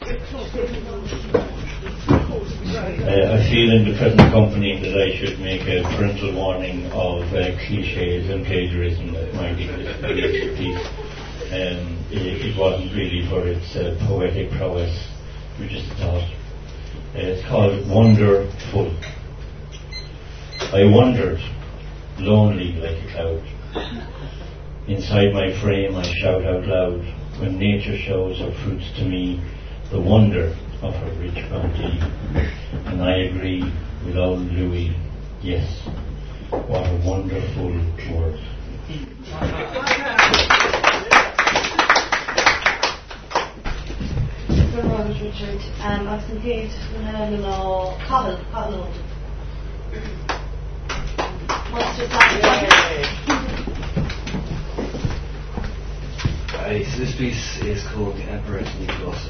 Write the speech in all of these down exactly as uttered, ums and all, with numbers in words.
Uh, I feel in the present company that I should make a parental warning of uh, cliches and plagiarism that might exist in this piece. Um, it, it wasn't really for its uh, poetic prowess, we just thought. Uh, it's called Wonderful. I wandered, lonely like a cloud. Inside my frame I shout out loud, when nature shows her fruits to me, the wonder of her rich bounty. And I agree with old Louis, yes, what a wonderful word. Robert Richard, um, I've been paid when law, Cahill, Cahill. What's your plan? Right, so this piece is called The Emperor's New Philosophy.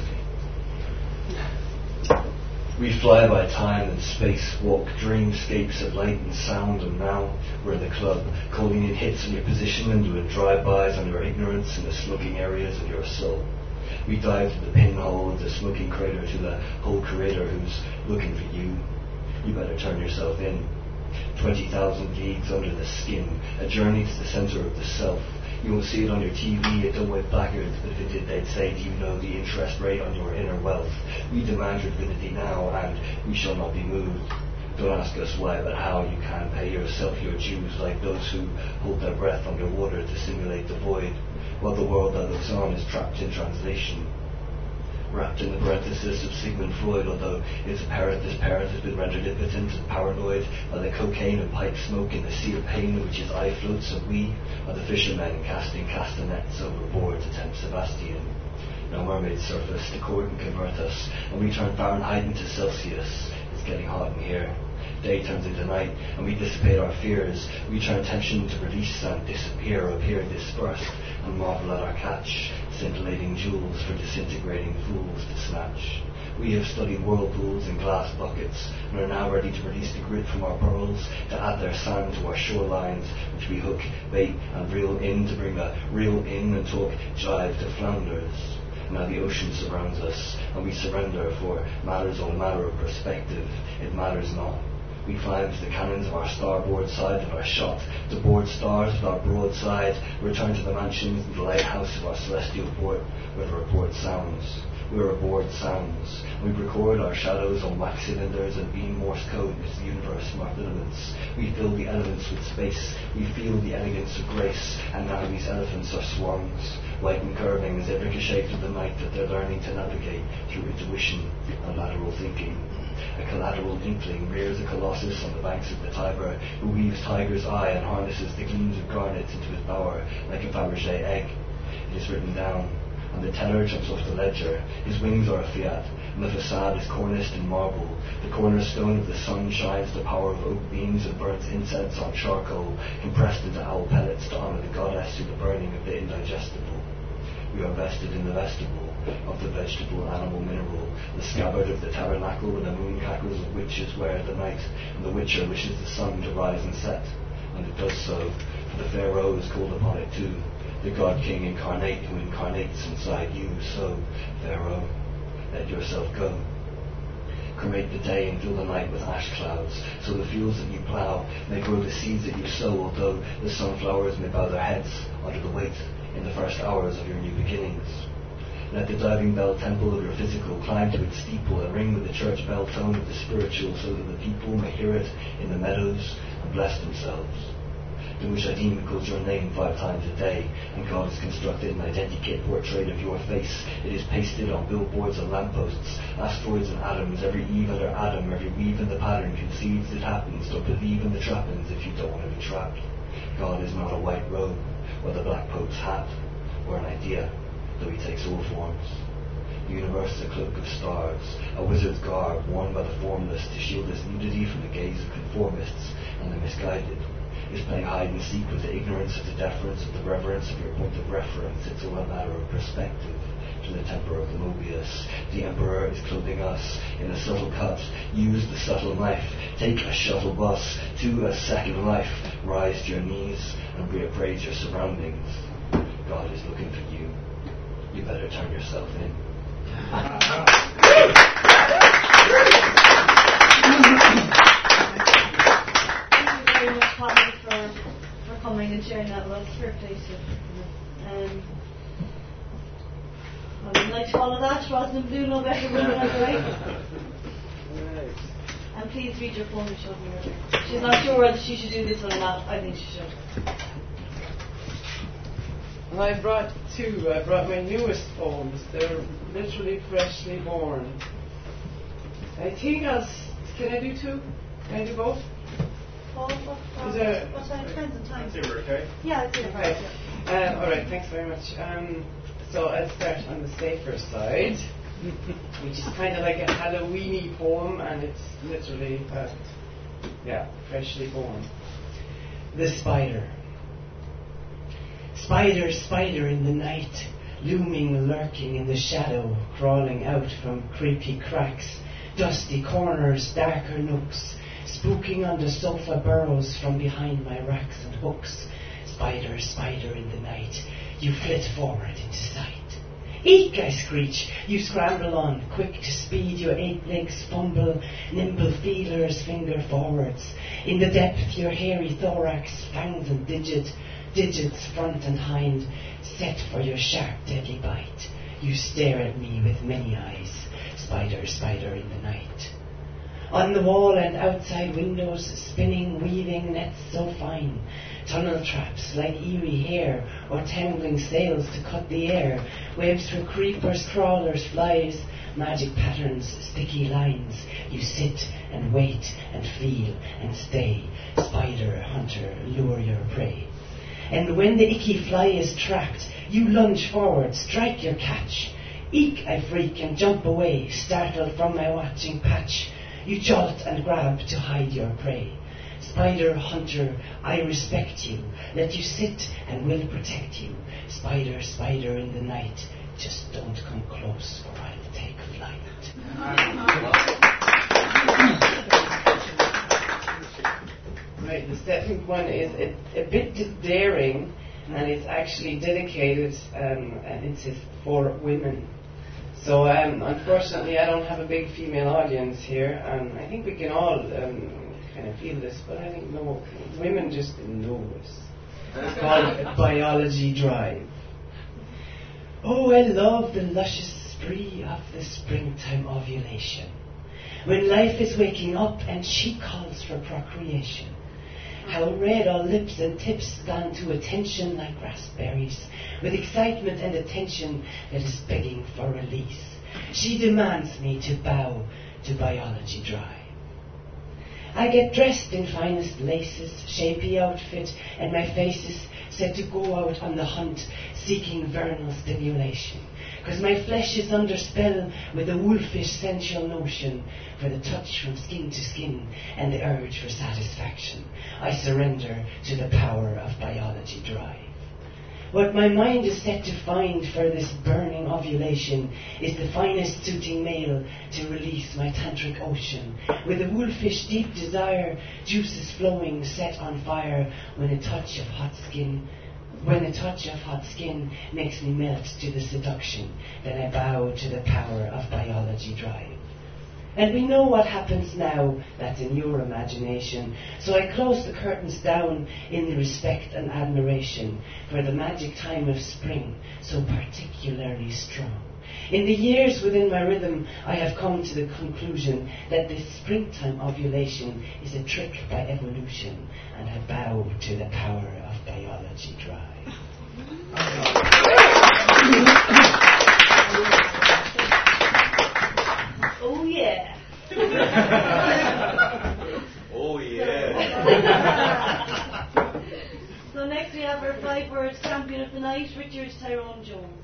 We fly by time and space, walk dreamscapes of light and sound, and now we're in the club, calling in hits on your position and doing drive-bys on your ignorance in the smoking areas of your soul. We dive to the pinhole of the smoking crater, to the whole creator who's looking for you. You better turn yourself in. Twenty thousand leagues under the skin, a journey to the center of the self. You won't see it on your T V, it don't went backwards, but if it did, they'd say, do you know the interest rate on your inner wealth? We demand your divinity now, and we shall not be moved. Don't ask us why, but how you can pay yourself your dues, like those who hold their breath underwater to simulate the void, while the world that looks on is trapped in translation. Wrapped in the parenthesis of Sigmund Freud, although its parent, this parent has been rendered impotent and paranoid by the cocaine and pipe smoke in the sea of pain which his eye floats, and we are the fishermen casting castanets overboard to tempt Sebastian. Now mermaids surface to court and convert us, and we turn Fahrenheit into Celsius. It's getting hot in here. Day turns into night, and we dissipate our fears. We turn tension to release and disappear, appear dispersed, and marvel at our catch, scintillating jewels for disintegrating fools to snatch. We have studied whirlpools and glass buckets, and are now ready to release the grit from our pearls, to add their sand to our shorelines, which we hook, bait, and reel in to bring a reel in and talk jive to Flanders. Now the ocean surrounds us, and we surrender, for matters all matter of perspective. It matters not. We climb to the cannons of our starboard side of our shot, to board stars with our broadside, return to the mansions and the lighthouse of our celestial port, where the report sounds. We're aboard sounds. We record our shadows on wax cylinders and beam Morse code into the universe from our filaments. We fill the elements with space. We feel the elegance of grace, and now these elephants are swans, white and curving as they ricochet through the night that they're learning to navigate through intuition and lateral thinking. A collateral inkling rears a colossus on the banks of the Tiber, who weaves tiger's eye and harnesses the gleams of garnets into his bower like a Fabergé egg. It is written down, and the teller jumps off the ledger. His wings are a fiat, and the facade is corniced in marble. The cornerstone of the sun shines the power of oak beams and burns incense on charcoal, compressed into owl pellets to honor the goddess through the burning of the indigestible. We are vested in the vestibule of the vegetable, animal, mineral, the scabbard of the tabernacle where the moon cackles of witches wear the night, and the witcher wishes the sun to rise and set, and it does so, for the Pharaoh is called upon it too, the God King incarnate who incarnates inside you. So, Pharaoh, let yourself go. Cremate the day and fill the night with ash clouds, so the fields that you plough may grow the seeds that you sow, although the sunflowers may bow their heads under the weight in the first hours of your new beginnings. Let the diving bell temple of your physical climb to its steeple and ring with the church bell tone of the spiritual, so that the people may hear it in the meadows and bless themselves. The Mujahideen calls your name five times a day, and God has constructed an identikit portrait of your face. It is pasted on billboards and lampposts, asteroids and atoms, every eve under Adam, every weave in the pattern concedes it happens. Don't believe in the trappings if you don't want to be trapped. God is not a white robe, or the black pope's hat, or an idea, though he takes all forms. The universe is a cloak of stars, a wizard's garb worn by the formless to shield its nudity from the gaze of conformists and the misguided. Is playing hide and seek with the ignorance of the deference of the reverence of your point of reference. It's all a matter of perspective to the temper of the Mobius. The Emperor is clothing us in a subtle cut. Use the subtle knife. Take a shuttle bus to a second life. Rise to your knees and reappraise your surroundings. God is looking for you. You better turn yourself in. sharing that. Well, it's fair play to um, I would like to follow that. Rosalind Blue, no better women on the right. And please read your poem and show me her. She's not sure whether she should do this one or not. I think she should. And I brought two. I brought my newest poems. They're literally freshly born. I think I'll. S- can I do two? Can I do both? Paul, what, what, Is there- what time? Depends on time. Super, okay? Yeah, it's okay. Right. Uh, all right. Thanks very much. Um, so I'll start on the safer side, which is kind of like a Halloweeny poem, and it's literally, uh, yeah, freshly born. The spider. Spider, spider in the night, looming, lurking in the shadow, crawling out from creepy cracks, dusty corners, darker nooks, spooking under sofa burrows from behind my racks and hooks. Spider, spider in the night, you flit forward into sight. Eek, I screech, you scramble on, quick to speed, your eight legs fumble, nimble feelers finger forwards. In the depth, your hairy thorax, fangs and digit, digits front and hind, set for your sharp, deadly bite. You stare at me with many eyes, spider, spider in the night. On the wall and outside windows, spinning, weaving nets so fine, tunnel traps like eerie hair, or tangling sails to cut the air, webs for creepers, crawlers, flies, magic patterns, sticky lines. You sit and wait and feel and stay, spider, hunter, lure your prey. And when the icky fly is trapped, you lunge forward, strike your catch. Eek, I freak and jump away, startled from my watching patch. You jolt and grab to hide your prey. Spider, hunter, I respect you. Let you sit and will protect you. Spider, spider in the night, just don't come close or I'll take flight. Right, the second one is a, a bit daring, and it's actually dedicated, um, and it says for women. So um, unfortunately I don't have a big female audience here, and I think we can all um, kind of feel this, but I think no, women just know this. It's called Biology Drive. Oh, I love the luscious spree of the springtime ovulation, when life is waking up and she calls for procreation. How red all lips and tips stand to attention like raspberries, with excitement and attention that is begging for release. She demands me to bow to Biology Drive. I get dressed in finest laces, shapy outfit, and my face is set to go out on the hunt, seeking vernal stimulation. Because my flesh is under spell with a wolfish sensual notion for the touch from skin to skin and the urge for satisfaction. I surrender to the power of Biology Drive. What my mind is set to find for this burning ovulation is the finest suiting male to release my tantric ocean, with a wolfish deep desire, juices flowing, set on fire, when a touch of hot skin When a touch of hot skin makes me melt to the seduction, then I bow to the power of Biology Drive. And we know what happens now, that's in your imagination, so I close the curtains down in respect and admiration for the magic time of spring, so particularly strong. In the years within my rhythm, I have come to the conclusion that this springtime ovulation is a trick by evolution, and I bow to the power of Biology Drive. Oh yeah. Oh yeah. So next we have our five words champion of the night, Richard Tyrone Jones.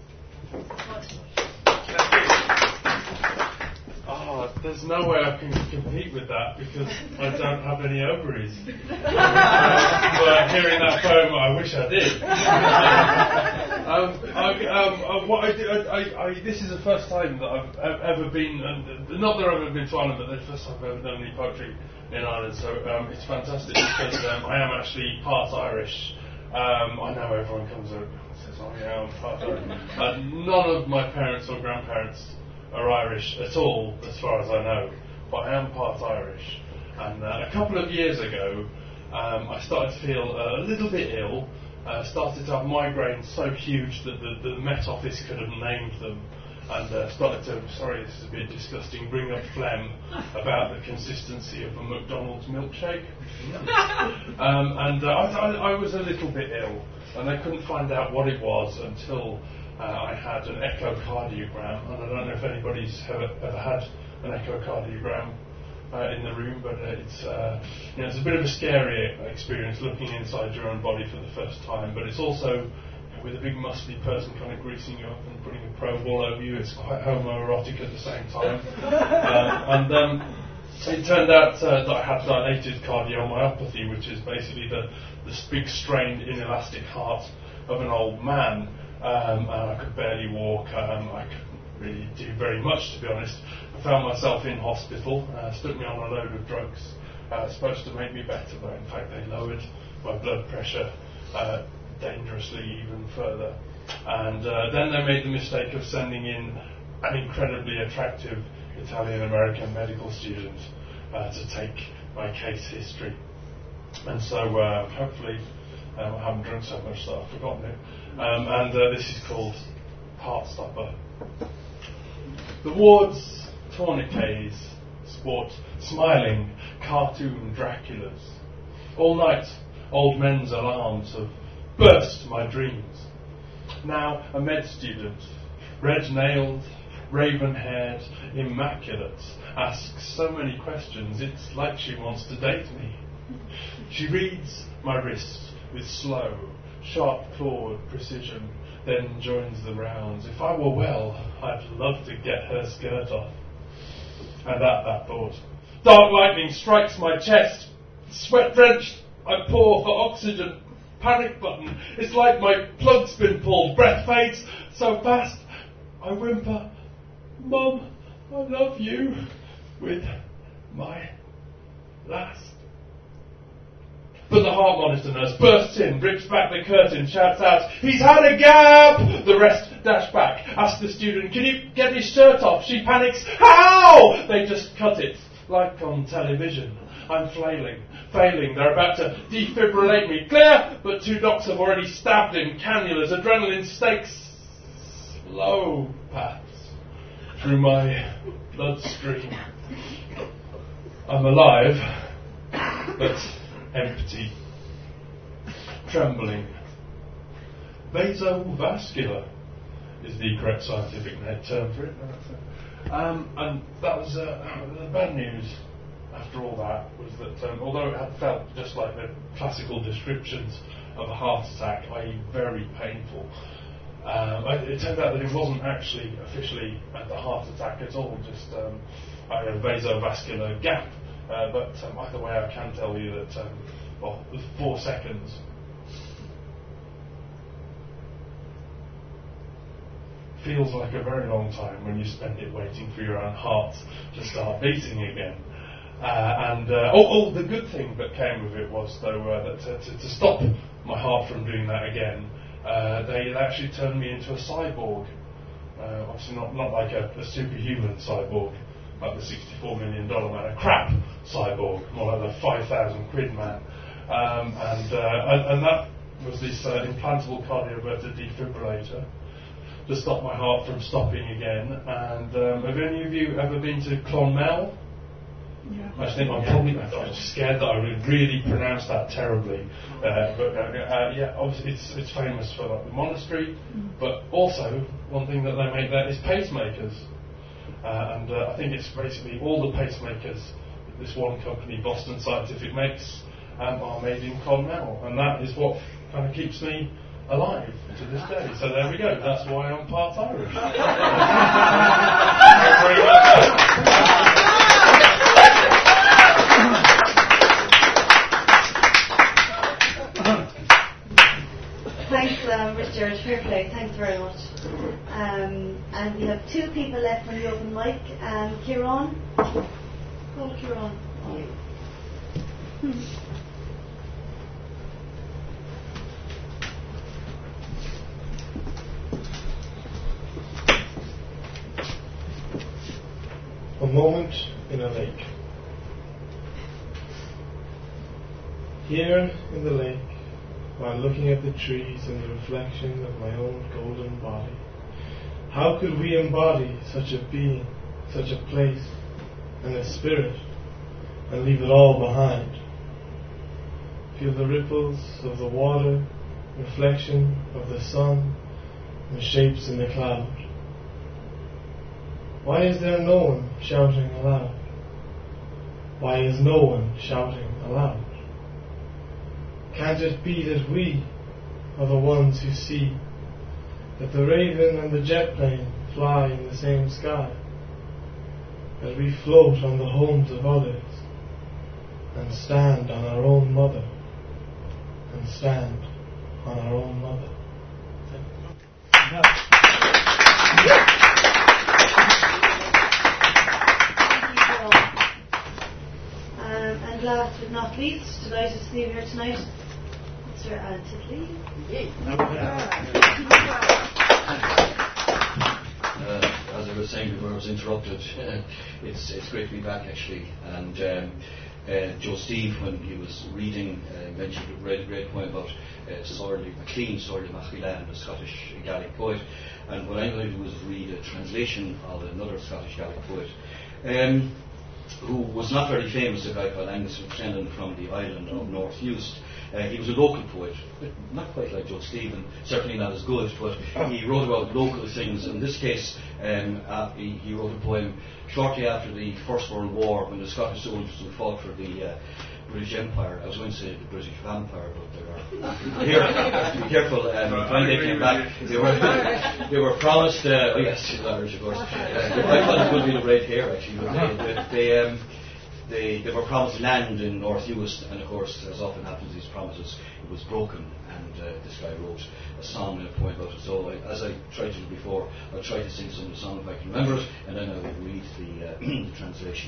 Oh, there's no way I can compete with that because I don't have any ovaries. But hearing that poem, I wish I did. um, I, um, uh, what I, did, I, I, I, this is the first time that I've ever been, uh, not that I've ever been to Ireland, but the first time I've ever done any poetry in Ireland. So um, it's fantastic because um, I am actually part Irish. Um, I know everyone comes over and says, oh yeah, I'm part Irish. Uh, none of my parents or grandparents are Irish at all, as far as I know, but I am part Irish. And uh, a couple of years ago, um, I started to feel uh, a little bit ill, uh, started to have migraines so huge that the, the Met Office could have named them, and uh, started to, sorry this is a bit disgusting, bring up phlegm about the consistency of a McDonald's milkshake. um, and uh, I, I, I was a little bit ill, and they couldn't find out what it was until uh, I had an echocardiogram, and I don't know if anybody's ever, ever had an echocardiogram uh, in the room, but uh, it's uh, you know, it's a bit of a scary experience looking inside your own body for the first time, but it's also with a big muscly person kind of greasing you up and putting a probe all over you. It's quite homoerotic at the same time. um, and um, it turned out uh, that I had dilated cardiomyopathy, which is basically the this big strained inelastic heart of an old man. Um, and I could barely walk. Um, I couldn't really do very much, to be honest. I found myself in hospital, uh, stuck me on a load of drugs, uh, supposed to make me better, but in fact they lowered my blood pressure uh, dangerously even further. And uh, then they made the mistake of sending in an incredibly attractive Italian-American medical student uh, to take my case history. And so uh, hopefully um, I haven't drunk so much that I've forgotten it. Um, and uh, this is called Heartstopper. The ward's tourniquets sport smiling cartoon Draculas. All night old men's alarms have burst my dreams. Now a med student, red-nailed, raven-haired, immaculate, asks so many questions it's like she wants to date me. She reads my wrist with slow, sharp-clawed precision, then joins the rounds. If I were well, I'd love to get her skirt off. And at that thought, dark lightning strikes my chest. Sweat-drenched, I pour for oxygen. Panic button. It's like my plug's been pulled. Breath fades so fast. I whimper, Mum, I love you, with my last. But the heart monitor nurse bursts in, rips back the curtain, shouts out, he's had a gap! The rest dash back, ask the student, can you get his shirt off? She panics, how? They just cut it, like on television. I'm flailing, failing, they're about to defibrillate me. Clear! But two docs have already stabbed him, cannulas, adrenaline stakes, slow paths through my bloodstream. I'm alive, but empty, trembling. Vasovascular is the correct scientific term for it. Um, and that was uh, the bad news after all that was that um, although it had felt just like the classical descriptions of a heart attack, that is very painful, um, it turned out that it wasn't actually officially a heart attack at all, just um, a vasovascular gap. Uh, but um, either way, I can tell you that, um, well, it was four seconds. Feels like a very long time when you spend it waiting for your own heart to start beating again. Uh, and uh, oh, oh, the good thing that came with it was, though, uh, that to, to, to stop my heart from doing that again, uh, they actually turned me into a cyborg. Uh, obviously, not not like a, a superhuman cyborg, like the sixty-four million dollars man, a crap cyborg, more like the five thousand quid man. Um, and, uh, and and that was this uh, implantable cardioverter defibrillator to stop my heart from stopping again. And um, have any of you ever been to Clonmel? Yeah. I think I'm probably I'm scared that I would really pronounce that terribly. Uh, but uh, uh, yeah, obviously it's it's famous for like the monastery, mm. but also one thing that they make there is pacemakers. Uh, and uh, I think it's basically all the pacemakers that this one company, Boston Scientific, makes um, are made in Clonmel, and that is what kind of keeps me alive to this day. So there we go. That's why I'm part Irish. Thank you very much. Thanks, um, Richard. Fair play. Thanks very much. Um, and we have two people left on the open mic. Um, Kieran. Call Kieran. Oh. Hmm. A moment in a lake. Here in the lake, while looking at the trees in the reflection of my own golden body. How could we embody such a being, such a place, and a spirit, and leave it all behind? Feel the ripples of the water, reflection of the sun, and shapes in the cloud. Why is there no one shouting aloud? Why is no one shouting aloud? Can't it be that we are the ones who see that the raven and the jet plane fly in the same sky, that we float on the homes of others, and stand on our own mother, and stand on our own mother? Um, and last but not least, delighted to see you here tonight, Mister Alan Titley. Uh, as I was saying before I was interrupted, uh, it's it's great to be back actually. And um, uh, Joe Steve, when he was reading, uh, mentioned read a great poem about uh, Sorley MacLean, Sorley MacLean, the Scottish Gaelic poet. And what I'm going to do is read a translation of another Scottish Gaelic poet, um, who was not very famous, a guy called Angus McClellan from the island of North Uist. Uh, he was a local poet, but not quite like Joe Stephen, certainly not as good, but he wrote about local things. In this case, um, uh, he, he wrote a poem shortly after the First World War, when the Scottish soldiers who fought for the uh, British Empire. I was going to say the British Vampire, but there are. Here, be careful. Um, when they came back, they were they were promised. Uh, oh yes, Irish, of course. Uh, I thought it would be the red hair actually, but they they, they, um, they they were promised land in North Uist, and of course, as often happens, these promises it was broken. And uh, this guy wrote a song and a poem about it. So, I, as I tried to do before, I'll try to sing some of the song if I can remember it, and then I will read the, uh, the translation.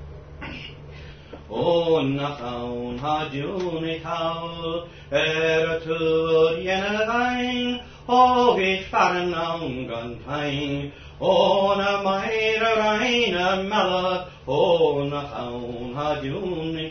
O nachaun hadjuni hal er tur yenagain o vich faran gantain o na meira reina mala o nachaun hadjuni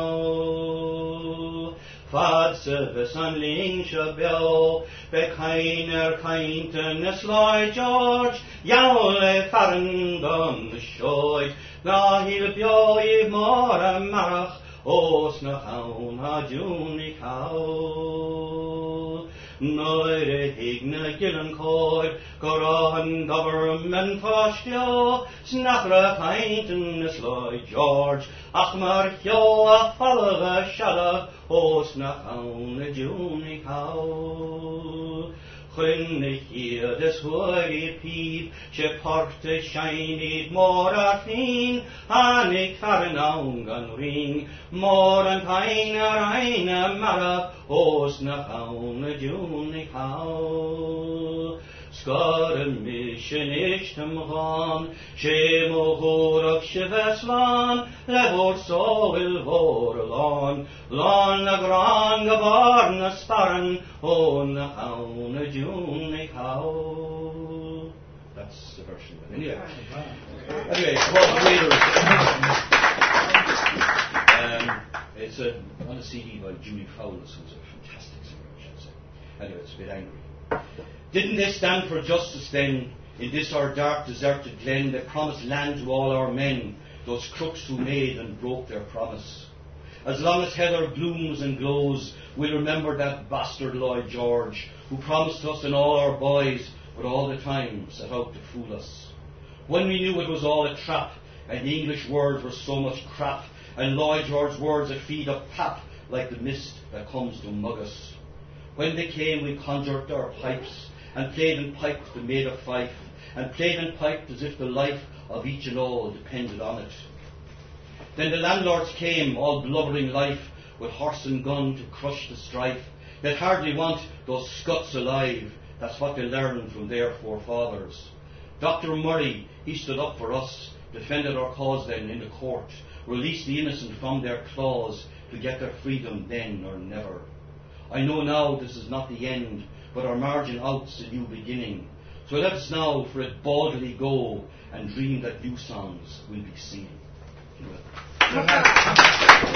hal Fadse besanling shabel bekainer kainten Lloyd George Yaule faran gun the shoy Na hil bjoi mora marach os na haun ha juni kau Noire higne gillen koi Gorahan government fastio Snachra kainten Lloyd George Ach mar hjo a falva shada os na haun ha juni kau Chynnig hier des hoige piep, she porte shiny more at nin, hanig farin aungan ring, more and pine reine mara, os na haune junig hau. Skaren mission ishtem ghan, she mohor of shiveslan, levor so will vorlan, lan la gran gabarn a sparren, on the haun a junig how. That's the version of it. Anyway, anyway, what um, it's a, on a C D by Julie Fowles, who's a fantastic singer, I should say. Anyway, it's a bit angry. Didn't they stand for justice then, in this our dark deserted glen, that promised land to all our men, those crooks who made and broke their promise? As long as heather blooms and glows, we'll remember that bastard Lloyd George, who promised us and all our boys, but all the time set out to fool us. When we knew it was all a trap, and the English words were so much crap, and Lloyd George's words that feed up pap, like the mist that comes to mug us. When they came, we conjured our pipes, and played and piped the maid of Fife, and played and piped as if the life of each and all depended on it. Then the landlords came, all blubbering life, with horse and gun to crush the strife. They'd hardly want those scuts alive, that's what they learned from their forefathers. Doctor Murray, he stood up for us, defended our cause then in the court, released the innocent from their claws, to get their freedom then or never. I know now this is not the end, but our margin out's a new beginning. So let us now for it boldly go, and dream that new songs will be seen.